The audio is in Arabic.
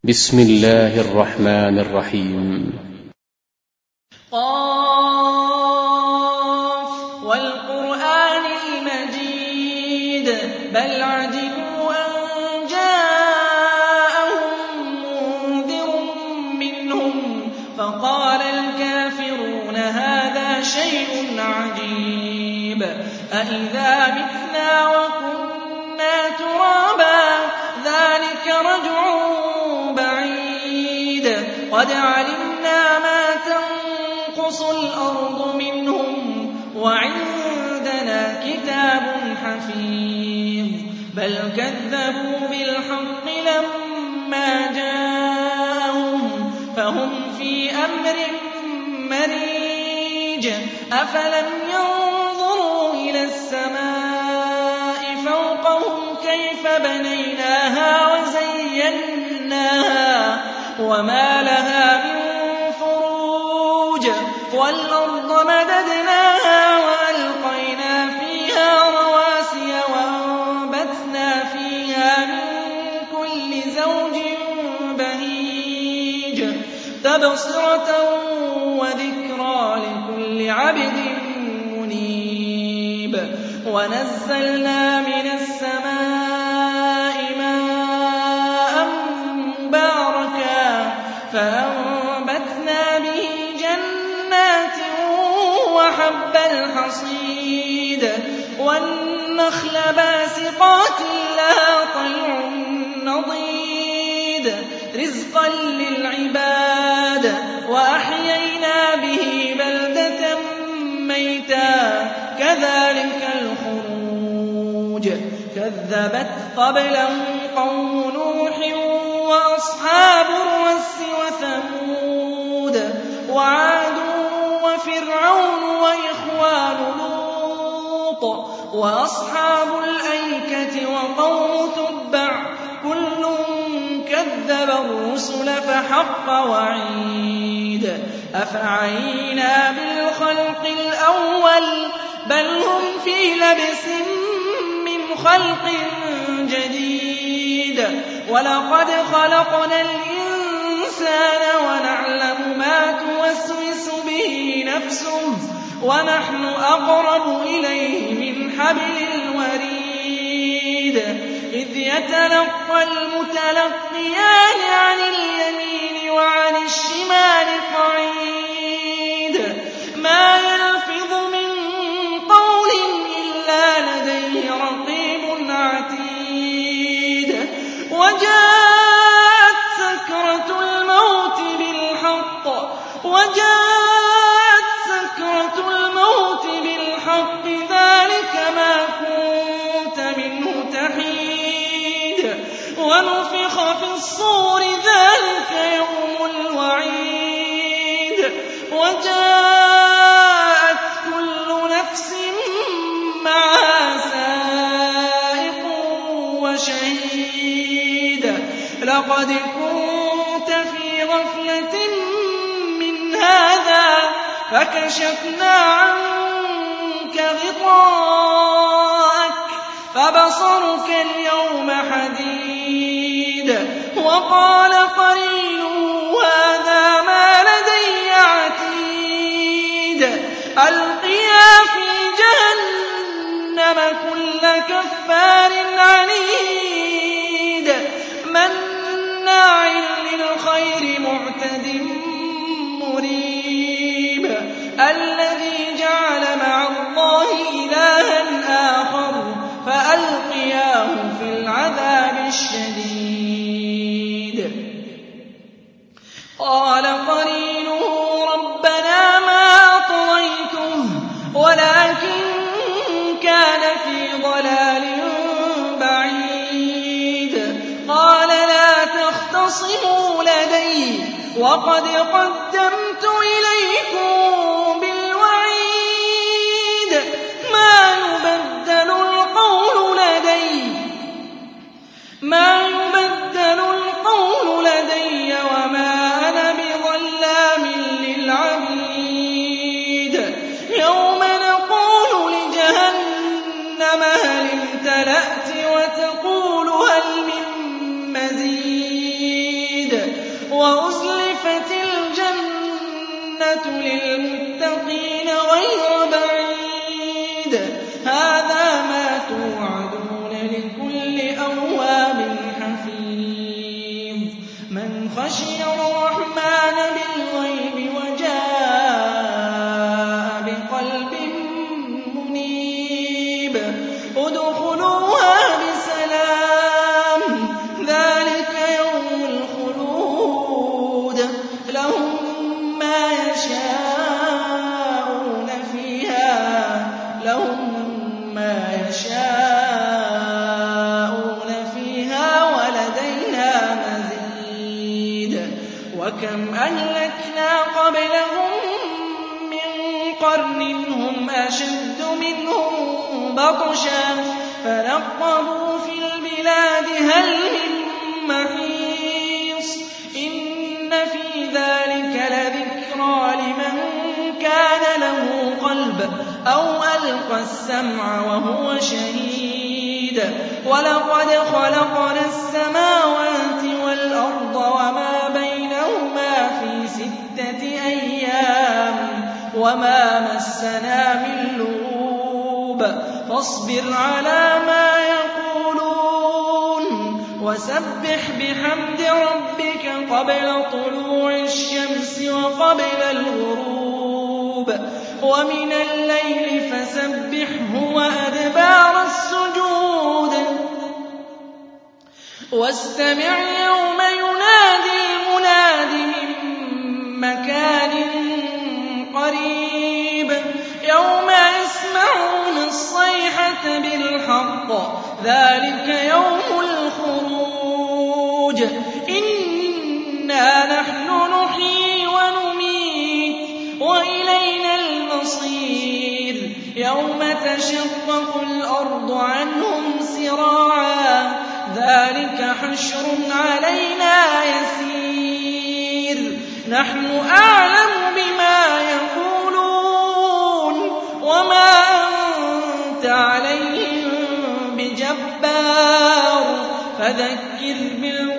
بسم الله الرحمن الرحيم. قاف والقرآن المجيد بل عجبوا أن جاءهم منذر منهم فقال الكافرون هذا شيء عجيب أإذا متنا وكنا ترابا ذلك رجع بعيد قد علمنا ما تنقص الأرض منهم وعندنا كتاب حفيظ بل كذبوا بالحق لما جاءهم فهم في أمر مريج أفلم ينظروا إلى السماء فوقهم كيف بنيناها وزيناها وما لها من فروج والأرض مددناها وألقينا فيها رواسي وأنبتنا فيها من كل زوج بهيج تبصرة وذكرى لكل عبد منيب ونزلنا من السماء ماء مباركا فأنبتنا به جنات وحب الحصيد والنخل باسقات لها طلع نضيد رزقا للعباد وأحيينا به بلدة ميتا كذلك الخروج كذبت قبلهم قوم نوح وأصحاب الرس وثمود وعاد وفرعون وإخوان لوط وأصحاب الأيكة وقوم تبع كل كذب الرسل فحق وعيد أفعينا بالخلق الأول بل هم في لبس من خلق جديد ولقد خلقنا الإنسان ونعلم ما توسوس به نفسه ونحن أقرب إليه من حبل الوريد إذ يتلقى المتلقيان عن اليمين وعن الشمال قعيد ما يلفظ من قول إلا لديه رقيب عتيد وجاءت سكرة الموت بالحق ذلك ما كنت منه تحيد ونفخ في الصور ذلك يوم الوعيد وجاءت كل نفس معها سائق وشهيد لقد كنت في غفلة من هذا فكشفنا عنك غطاءك فبصرك اليوم حديد وقال قرينه هذا ما لدي عتيد ألقيا في جهنم كل كفار عنيد مناع للخير معتد مريب الذي جعل مع الله إلها آخر فألقياه في العذاب الشديد قال قرينه ربنا ما أطغيته ولكن كان في ضلال بعيد قال لا تختصموا لدي وقد قدمت إليكم بالوعيد ما يبدل القول لدي وما أنا بظلام للعبيد يوم نقول لجهنم هل امتلأت وتقول هل من مزيد وأزلفت الجنة للمتقين غير بعيد هذا ما توعدون لكل أواب حفيظ من خشي الرحمن بالغيب وجاء بقلب منيب ادخلوها بسلام ذلك يوم الخلود لهم ما يشاءون فيها ولدينا مزيد وكم أهلكنا قبلهم من قرن هم أشد منهم بطشا فنقبوا في البلاد هل من محيص إن في ذلك لذكرى لمن كان له قلب أو ألقى السمع وهو شهيد ولقد خلقنا السماوات والأرض وما بينهما في 6 أيام وما مسنا من لغوب فاصبر على ما يقولون وسبح بحمد ربك قبل طلوع الشمس وقبل الغروب ومن الليل فسبحه وأدبار السجود واستمع يوم ينادي المناد من مكان قريب يوم يسمعون الصيحة بالحق ذلك يوم الخروج إنا نحن نحيي ونميت وإلينا المصير يوم تشقق الأرض عنهم سراعا ذلك حشر علينا يسير نحن أعلم بما يقولون وما أنت عليهم بجبار فذكر بالقرآن